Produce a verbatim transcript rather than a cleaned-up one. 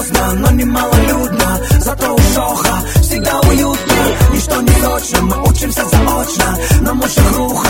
грозно, но не малолюдно. Зато у Сохо всегда уютно. Ничто не точно, мы учимся заочно. На мощных рухах